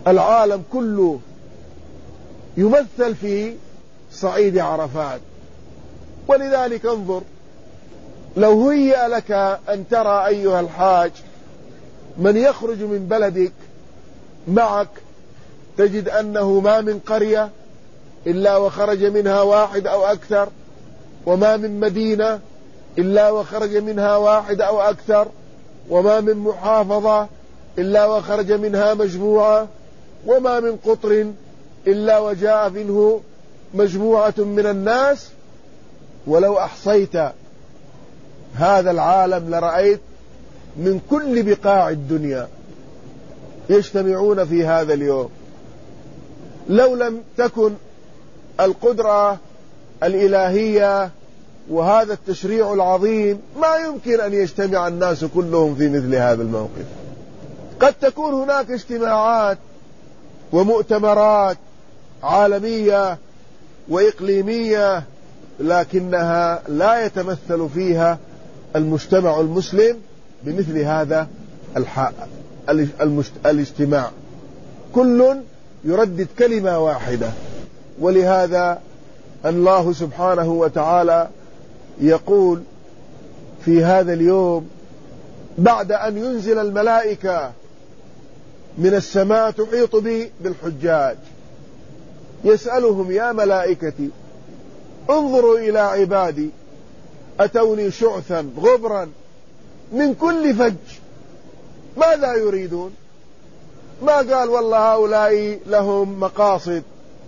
العالم كله يمثل في صعيد عرفات. ولذلك انظر، لو هيأ لك أن ترى أيها الحاج من يخرج من بلدك معك، تجد أنه ما من قرية إلا وخرج منها واحد أو أكثر، وما من مدينة إلا وخرج منها واحد أو أكثر، وما من محافظة إلا وخرج منها مجموعة، وما من قطر إلا وجاء منه مجموعة من الناس. ولو أحصيت هذا العالم لرأيت من كل بقاع الدنيا يجتمعون في هذا اليوم. لو لم تكن القدرة الإلهية وهذا التشريع العظيم ما يمكن أن يجتمع الناس كلهم في مثل هذا الموقف. قد تكون هناك اجتماعات ومؤتمرات عالمية وإقليمية، لكنها لا يتمثل فيها المجتمع المسلم بمثل هذا الاجتماع، كل يردد كلمة واحدة. ولهذا الله سبحانه وتعالى يقول في هذا اليوم بعد أن ينزل الملائكة من السماء تحيط بالحجاج، يسألهم يا ملائكتي انظروا إلى عبادي أتوني شعثا غبرا من كل فج ماذا يريدون؟ ما قال والله هؤلاء لهم مقاصد،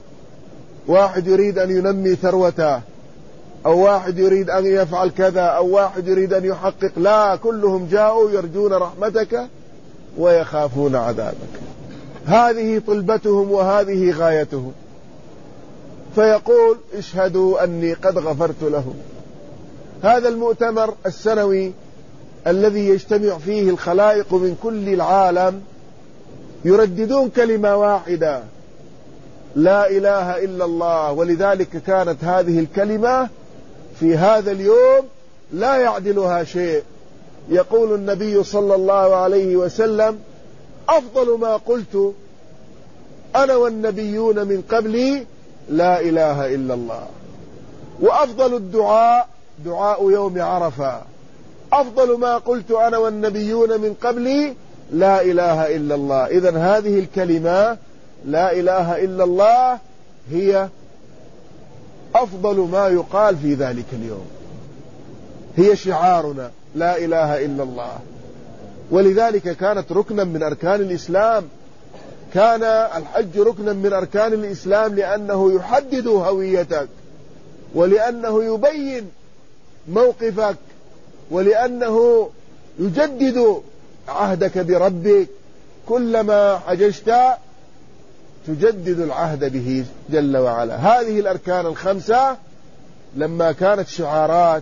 واحد يريد أن ينمي ثروته، أو واحد يريد أن يفعل كذا، أو واحد يريد أن يحقق، لا، كلهم جاءوا يرجون رحمتك ويخافون عذابك. هذه طلبتهم وهذه غايتهم. فيقول اشهدوا أني قد غفرت لهم. هذا المؤتمر السنوي الذي يجتمع فيه الخلائق من كل العالم يرددون كلمة واحدة، لا إله إلا الله. ولذلك كانت هذه الكلمة في هذا اليوم لا يعدلها شيء. يقول النبي صلى الله عليه وسلم أفضل ما قلت أنا والنبيون من قبلي لا إله إلا الله. وأفضل الدعاء دعاء يوم عرفة. أفضل ما قلت أنا والنبيون من قبلي لا إله إلا الله. إذن هذه الكلمة لا إله إلا الله هي أفضل ما يقال في ذلك اليوم، هي شعارنا لا إله إلا الله. ولذلك كانت ركنا من أركان الإسلام. كان الحج ركنا من أركان الإسلام لأنه يحدد هويتك، ولأنه يبين موقفك، ولأنه يجدد عهدك بربك. كلما حججت تجدد العهد به جل وعلا. هذه الأركان الخمسة لما كانت شعارات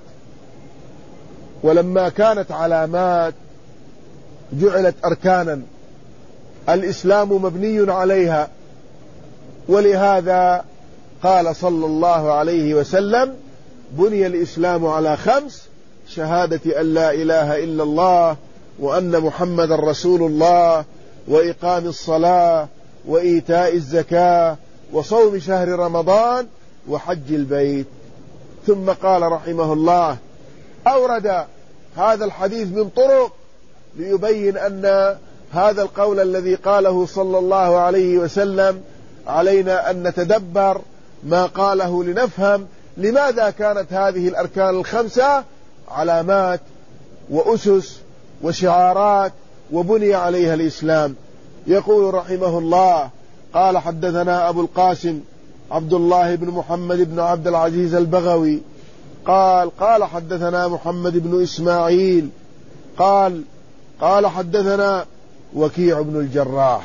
ولما كانت علامات جعلت أركانا، الإسلام مبني عليها. ولهذا قال صلى الله عليه وسلم بني الإسلام على 5: شهادة أن لا إله إلا الله وأن محمد رسول الله، وإقام الصلاة، وإيتاء الزكاة، وصوم شهر رمضان، وحج البيت. ثم قال رحمه الله أورد هذا الحديث من طرق ليبين أن هذا القول الذي قاله صلى الله عليه وسلم علينا أن نتدبر ما قاله لنفهم لماذا كانت هذه الأركان الخمسة علامات وأسس وشعارات وبني عليها الإسلام. يقول رحمه الله قال حدثنا أبو القاسم عبد الله بن محمد بن عبد العزيز البغوي قال حدثنا محمد بن إسماعيل قال حدثنا وكيع بن الجراح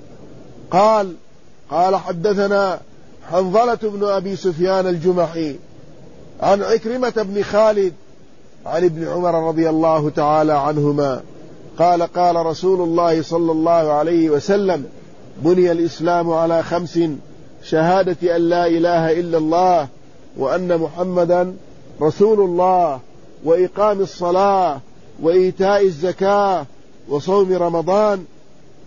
قال حدثنا حنظلة بن أبي سفيان الجمحي عن عكرمة بن خالد عن ابن عمر رضي الله تعالى عنهما قال رسول الله صلى الله عليه وسلم بني الإسلام على 5: شهادة أن لا إله إلا الله وأن محمدا رسول الله، وإقام الصلاة، وإيتاء الزكاة، وصوم رمضان.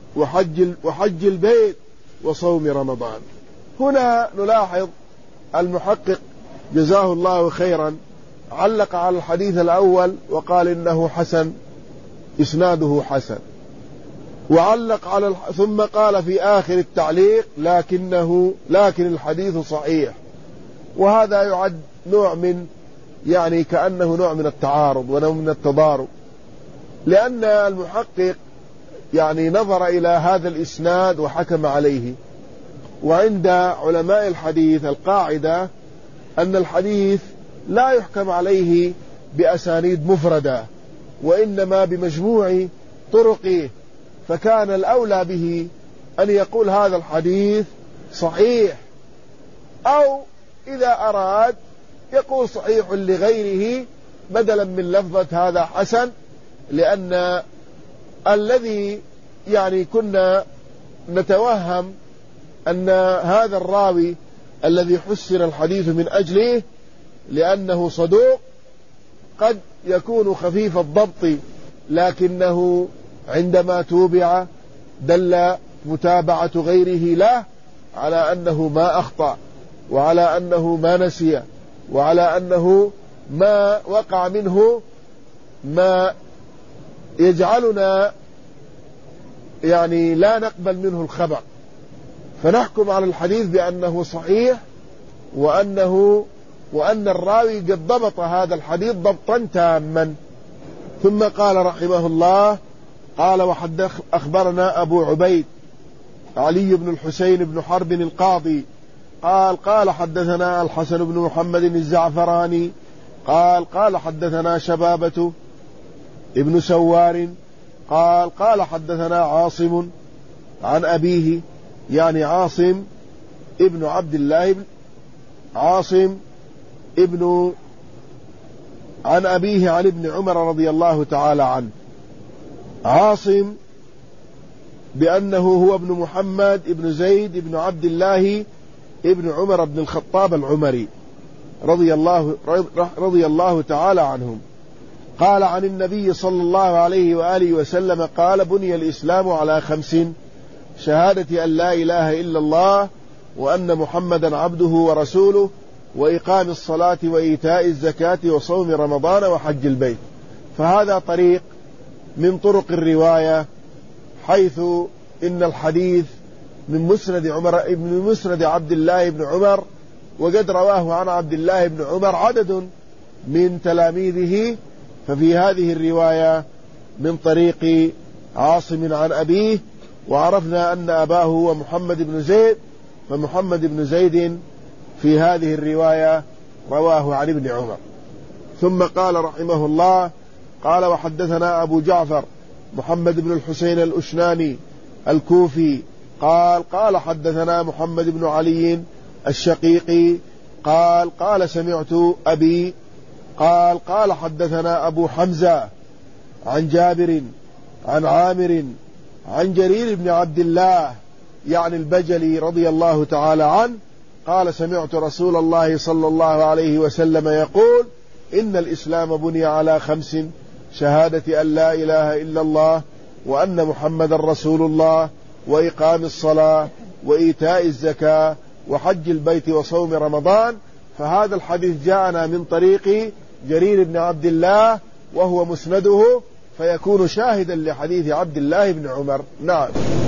وحج البيت وصوم رمضان. هنا نلاحظ المحقق جزاه الله خيرا علق على الحديث الأول وقال إنه حسن، إسناده حسن، وعلق على ثم قال في آخر التعليق لكن الحديث صحيح. وهذا يعد نوع من يعني كأنه نوع من التعارض ونوع من التضارب، لأن المحقق يعني نظر إلى هذا الإسناد وحكم عليه. وعند علماء الحديث القاعدة أن الحديث لا يحكم عليه بأسانيد مفردة وإنما بمجموع طرقه، فكان الأولى به أن يقول هذا الحديث صحيح، أو إذا أراد يقول صحيح لغيره بدلا من لفظة هذا حسن، لأن الذي يعني كنا نتوهم أن هذا الراوي الذي حسن الحديث من أجله لأنه صدوق قد يكون خفيف الضبط، لكنه عندما توبع دل متابعة غيره له على أنه ما أخطأ، وعلى أنه ما نسي، وعلى أنه ما وقع منه ما يجعلنا يعني لا نقبل منه الخبر، فنحكم على الحديث بأنه صحيح وأن الراوي قد ضبط هذا الحديث ضبطا تاما. ثم قال رحمه الله قال أخبرنا أبو عبيد علي بن الحسين بن حرب القاضي قال حدثنا الحسن بن محمد الزعفراني قال حدثنا شبابة ابن سوار قال حدثنا عاصم عن أبيه، يعني عاصم ابن عبد الله عاصم ابن عن أبيه عن ابن عمر رضي الله تعالى عنه. عاصم بأنه هو ابن محمد ابن زيد ابن عبد الله ابن عمر بن الخطاب العمري رضي الله تعالى عنهم. قال عن النبي صلى الله عليه وآله وسلم قال بني الإسلام على 5: شهادة أن لا إله إلا الله وأن محمدا عبده ورسوله وإقام الصلاة وإيتاء الزكاة وصوم رمضان وحج البيت. فهذا طريق من طرق الرواية، حيث إن الحديث من مسند عبد الله بن عمر، وقد رواه عن عبد الله بن عمر عدد من تلاميذه، ففي هذه الرواية من طريق عاصم عن أبيه، وعرفنا أن أباه هو محمد بن زيد، فمحمد بن زيد في هذه الرواية رواه عن ابن عمر. ثم قال رحمه الله قال وحدثنا أبو جعفر محمد بن الحسين الأشناني الكوفي قال حدثنا محمد بن علي الشقيقي قال سمعت أبي قال حدثنا أبو حمزة عن جابر عن عامر عن جرير بن عبد الله يعني البجلي رضي الله تعالى عنه قال سمعت رسول الله صلى الله عليه وسلم يقول إن الإسلام بني على 5: شهادة أن لا إله إلا الله وأن محمد رسول الله وإقام الصلاة وإيتاء الزكاة وحج البيت وصوم رمضان. فهذا الحديث جاءنا من طريق جرير بن عبد الله وهو مسنده، فيكون شاهدا لحديث عبد الله بن عمر. نعم.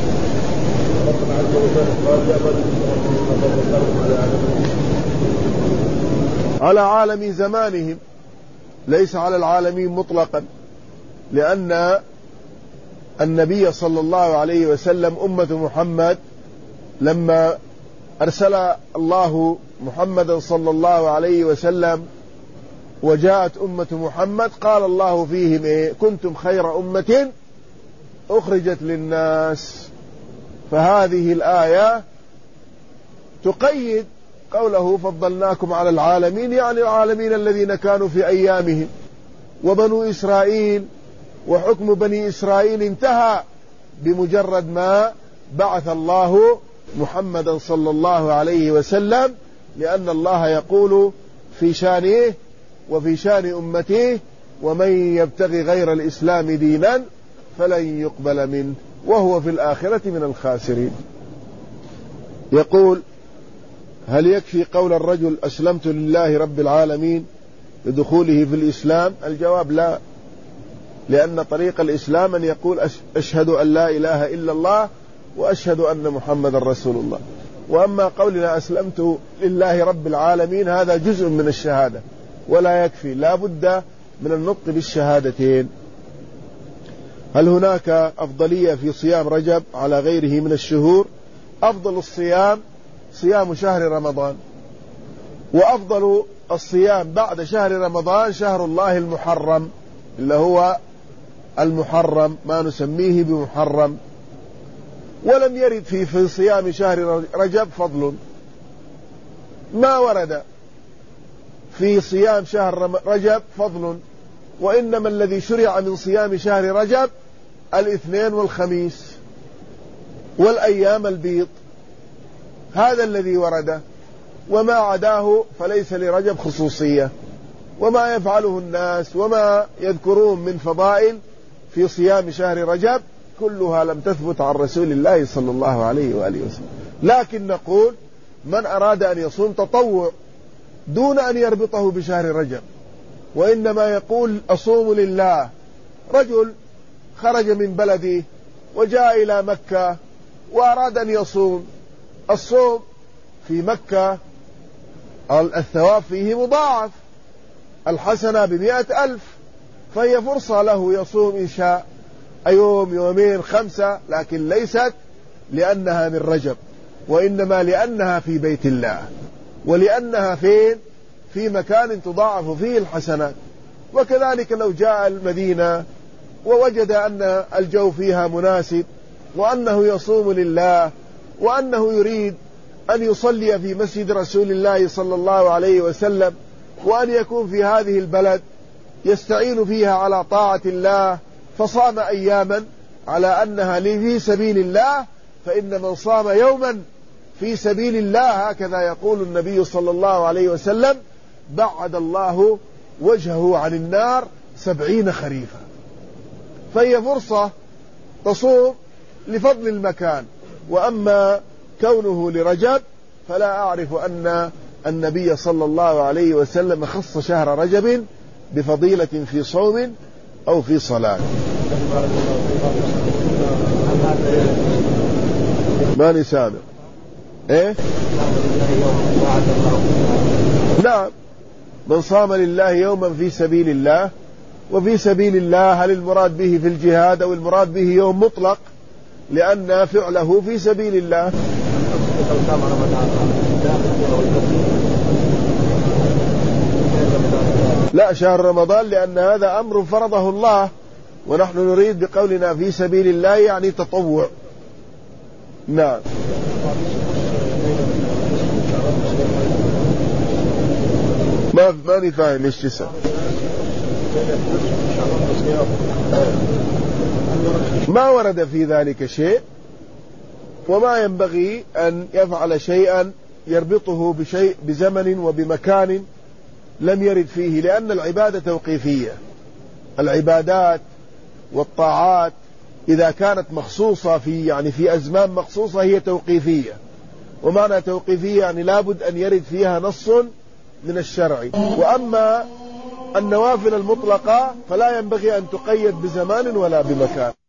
على عالم زمانهم، ليس على العالمين مطلقا، لأن النبي صلى الله عليه وسلم أمة محمد لما أرسل الله محمدا صلى الله عليه وسلم وجاءت أمة محمد قال الله فيهم كنتم خير أمة أخرجت للناس. فهذه الآية تقيد قوله فضلناكم على العالمين، يعني العالمين الذين كانوا في أيامهم. وبنو إسرائيل وحكم بني إسرائيل انتهى بمجرد ما بعث الله محمدا صلى الله عليه وسلم، لأن الله يقول في شانه وفي شان أمته ومن يبتغي غير الإسلام دينا فلن يقبل منه وهو في الآخرة من الخاسرين. يقول: هل يكفي قول الرجل أسلمت لله رب العالمين لدخوله في الإسلام؟ الجواب: لا، لأن طريق الإسلام أن يقول أشهد أن لا إله إلا الله وأشهد أن محمد رسول الله. وأما قولنا أسلمت لله رب العالمين هذا جزء من الشهادة ولا يكفي، لا بد من النطق بالشهادتين. هل هناك أفضلية في صيام رجب على غيره من الشهور؟ أفضل الصيام صيام شهر رمضان، وأفضل الصيام بعد شهر رمضان شهر الله المحرم، اللي هو المحرم، ما نسميه بمحرم. ولم يرد في صيام شهر رجب فضل، ما ورد في صيام شهر رجب فضل، وإنما الذي شرع من صيام شهر رجب الاثنين والخميس والأيام البيض، هذا الذي ورد، وما عداه فليس لرجب خصوصية. وما يفعله الناس وما يذكرون من فضائل في صيام شهر رجب كلها لم تثبت عن رسول الله صلى الله عليه وآله وسلم. لكن نقول: من أراد أن يصوم تطوع دون أن يربطه بشهر رجب، وإنما يقول أصوم لله. رجل خرج من بلده وجاء إلى مكة وأراد أن يصوم، الصوم في مكة الثواب فيه مضاعف، الحسنة ب100,000، فهي فرصة له يصوم إن شاء يوم يومين 5، لكن ليست لأنها من رجب، وإنما لأنها في بيت الله، ولأنها في مكان تضاعف فيه الحسنات. وكذلك لو جاء المدينة ووجد أن الجو فيها مناسب وأنه يصوم لله وأنه يريد أن يصلي في مسجد رسول الله صلى الله عليه وسلم، وأن يكون في هذه البلد يستعين فيها على طاعة الله، فصام أياما على أنها في سبيل الله، فإن من صام يوما في سبيل الله، هكذا يقول النبي صلى الله عليه وسلم، بعد الله وجهه عن النار 70 خريفا. فهي فرصة تصوم لفضل المكان. وأما كونه لرجب فلا أعرف أن النبي صلى الله عليه وسلم خص شهر رجب بفضيلة في صوم أو في صلاة. ما نسامع إيه؟ نعم، من صام لله يوما في سبيل الله. وفي سبيل الله هل المراد به في الجهاد أو المراد به يوم مطلق؟ لأن فعله في سبيل الله. لا، شهر رمضان، لأن هذا أمر فرضه الله، ونحن نريد بقولنا في سبيل الله يعني تطوع. نعم. ماني فاهم ايش تسأل. ما ورد في ذلك شيء، وما ينبغي أن يفعل شيئا يربطه بشيء بزمن وبمكان لم يرد فيه، لأن العبادة توقيفية. العبادات والطاعات إذا كانت مخصوصة في أزمان مخصوصة هي توقيفية، ومعنى توقيفية يعني لابد أن يرد فيها نص من الشرع. وأما النوافل المطلقة فلا ينبغي أن تقيد بزمان ولا بمكان.